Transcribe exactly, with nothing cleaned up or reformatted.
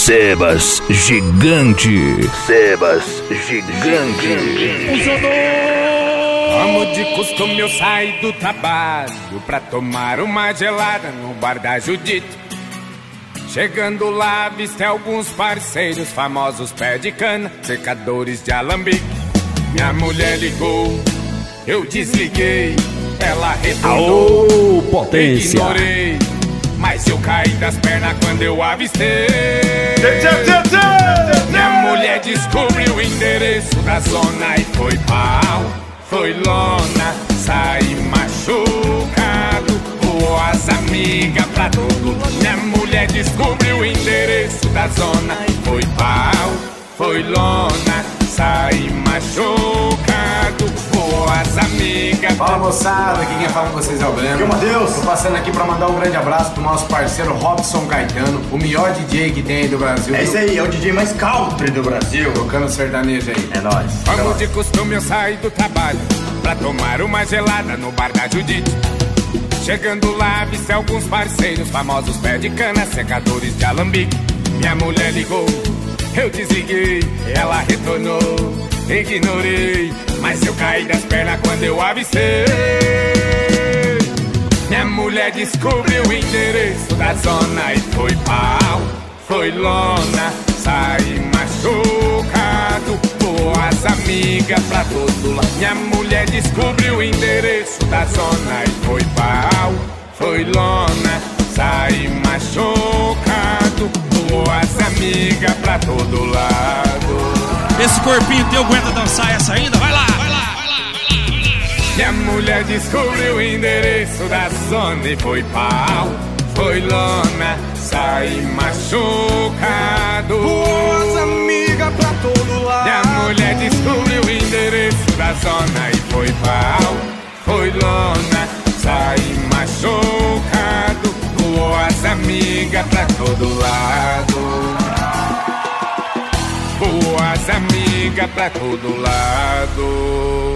Sebas Gigante. Sebas Gigante. Como de costume eu saí do trabalho pra tomar uma gelada no bar da Judite. Chegando lá, avistei alguns parceiros famosos, pé de cana, secadores de alambique. Minha mulher ligou, eu desliguei, ela retornou. Aô, potência! Ignorei, mas eu caí das pernas quando eu avistei. Minha mulher descobriu o endereço da zona e foi pau, foi lona, saí machucado, voou as amigas pra todo. Minha mulher descobriu o endereço da zona e foi pau, foi lona, saí machucado, voou as amigas. Fala moçada, aqui quem fala com vocês é o Breno. Aqui é o Matheus. Tô passando aqui pra mandar um grande abraço pro nosso parceiro Robson Caetano, o melhor D J que tem aí do Brasil. É isso aí, é o D J mais country do Brasil. Tocando sertanejo aí. É nóis. Como de costume eu saí do trabalho pra tomar uma gelada no bar da Judite. Chegando lá, avistei alguns parceiros famosos, pé de cana, secadores de alambique. Minha mulher ligou, eu desliguei, ela retornou, ignorei, mas eu caí das pernas quando eu avistei. Minha mulher descobriu o endereço da zona e foi pau, foi lona, saí machucado, voou as amigas pra todo lado. Minha mulher descobriu o endereço da zona e foi pau, foi lona, saí machucado, voou as amigas pra todo lado. Esse corpinho teu aguenta dançar essa ainda? Vai lá, vai lá, vai lá, vai lá, vai lá. Minha mulher descobriu o endereço da zona e foi pau, foi lona, saí machucado, voou as amigas pra todo lado. Minha mulher descobriu o endereço da zona e foi pau, foi lona, saí machucado, voou as amigas pra todo lado. Voou as amigas pra todo lado.